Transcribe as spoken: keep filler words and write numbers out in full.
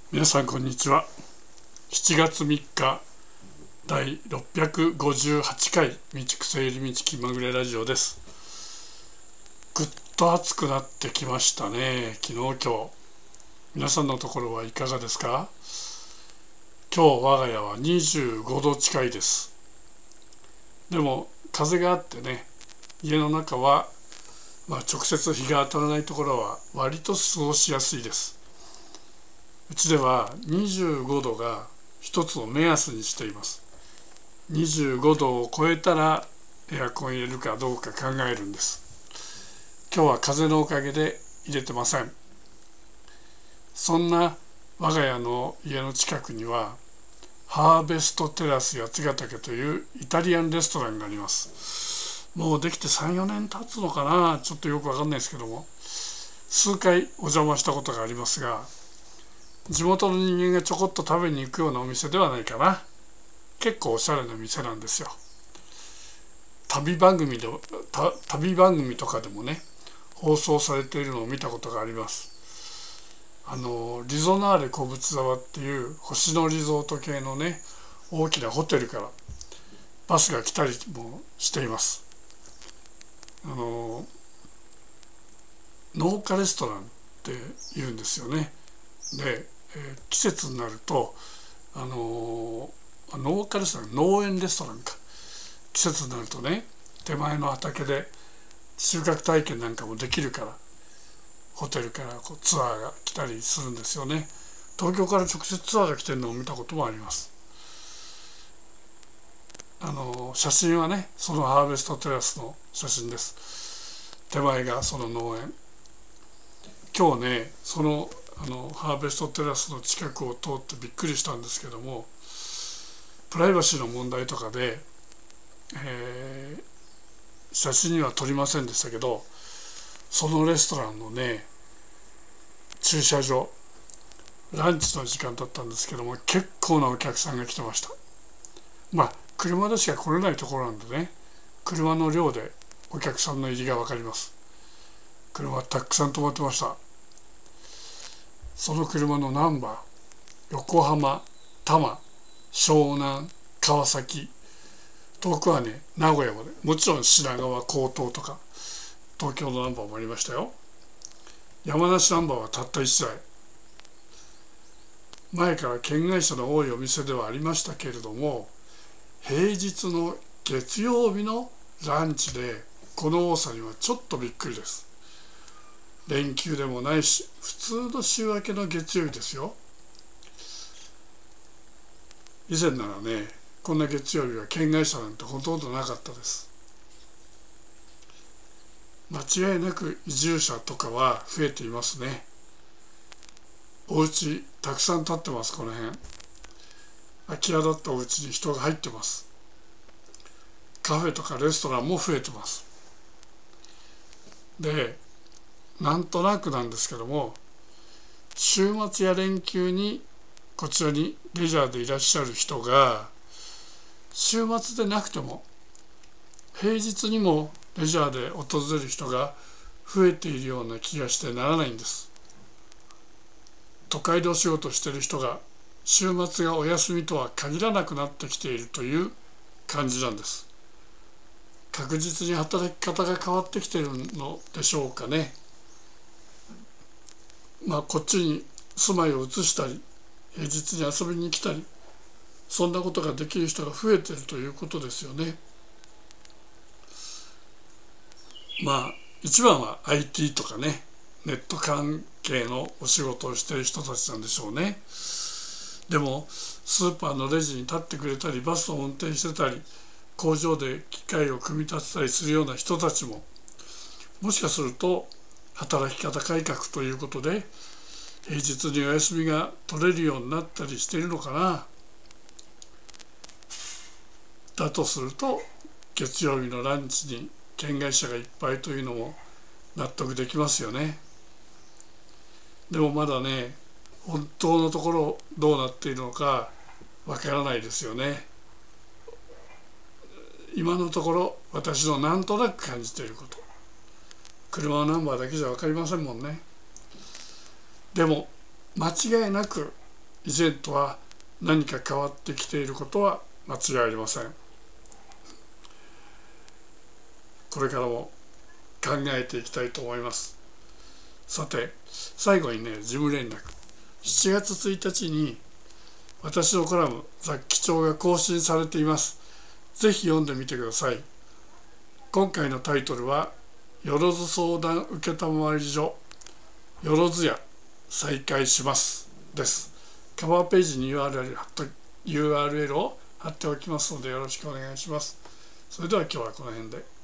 皆さんこんにちは。しちがつみっかだいろっぴゃくごじゅうはちかい道草寄り道気まぐれラジオです。ぐっと暑くなってきましたね。昨日今日皆さんのところはいかがですか？今日我が家はにじゅうごど近いです。でも風があってね、家の中は、まあ、直接日が当たらないところは割と過ごしやすいです。うちではにじゅうごどが一つの目安にしています。にじゅうごどを超えたらエアコン入れるかどうか考えるんです。今日は風のおかげで入れてません。そんな我が家の家の近くにはハーベストテラス八ヶ岳というイタリアンレストランがあります。もうできてさん、よねん経つのかな、ちょっとよくわかんないですけども、数回お邪魔したことがありますが、地元の人間がちょこっと食べに行くようなお店ではないかな。結構おしゃれな店なんですよ。旅番組でた旅番組とかでもね、放送されているのを見たことがあります。あのリゾナーレ小淵沢っていう星野リゾート系のね、大きなホテルからバスが来たりもしています。あの農家レストランって言うんですよね。でえー、季節になると、あのー、農家レストラン、農園レストランか、季節になるとね、手前の畑で収穫体験なんかもできるから、ホテルからこうツアーが来たりするんですよね。東京から直接ツアーが来てるのを見たこともあります。あのー、写真はね、そのハーベストテラスの写真です。手前がその農園。今日ね、そのあのハーベストテラスの近くを通ってびっくりしたんですけども、プライバシーの問題とかで、えー、写真には撮りませんでしたけど、そのレストランのね、駐車場、ランチの時間だったんですけども、結構なお客さんが来てました。まあ車でしか来れないところなんでね、車の量でお客さんの入りが分かります。車たくさん止まってました。その車のナンバー、横浜、多摩、湘南、川崎、遠くはね、名古屋まで、もちろん品川、江東とか東京のナンバーもありましたよ。山梨ナンバーはたったいちだい。前から県外車の多いお店ではありましたけれども、平日の月曜日のランチでこの多さにはちょっとびっくりです。連休でもないし、普通の週明けの月曜日ですよ。以前ならね、こんな月曜日は県外車なんてほとんどなかったです。間違いなく移住者とかは増えていますね。お家たくさん建ってます。この辺空き家だったお家に人が入ってます。カフェとかレストランも増えてます。でなんとなくなんですけども、週末や連休にこちらにレジャーでいらっしゃる人が、週末でなくても平日にもレジャーで訪れる人が増えているような気がしてならないんです。都会でお仕事している人が週末がお休みとは限らなくなってきているという感じなんです。確実に働き方が変わってきているのでしょうかね。まあこっちに住まいを移したり、平日に遊びに来たり、そんなことができる人が増えているということですよね。まあ一番は アイティー とかね、ネット関係のお仕事をしている人たちなんでしょうね。でもスーパーのレジに立ってくれたり、バスを運転してたり、工場で機械を組み立てたりするような人たちも、もしかすると働き方改革ということで平日にお休みが取れるようになったりしているのかな。だとすると月曜日のランチに県外車がいっぱいというのも納得できますよね。でもまだね、本当のところどうなっているのかわからないですよね。今のところ私のなんとなく感じていること、車のナンバーだけじゃ分かりませんもんね。でも間違いなく以前とは何か変わってきていることは間違いありません。これからも考えていきたいと思います。さて、最後にね、事務連絡。しちがつついたちに私のコラム雑記帳が更新されています。ぜひ読んでみてください。今回のタイトルはよろず相談承り所よろずや再開しますです。カバーページに ユーアールエル 貼っと ユーアールエル を貼っておきますのでよろしくお願いします。それでは今日はこの辺で。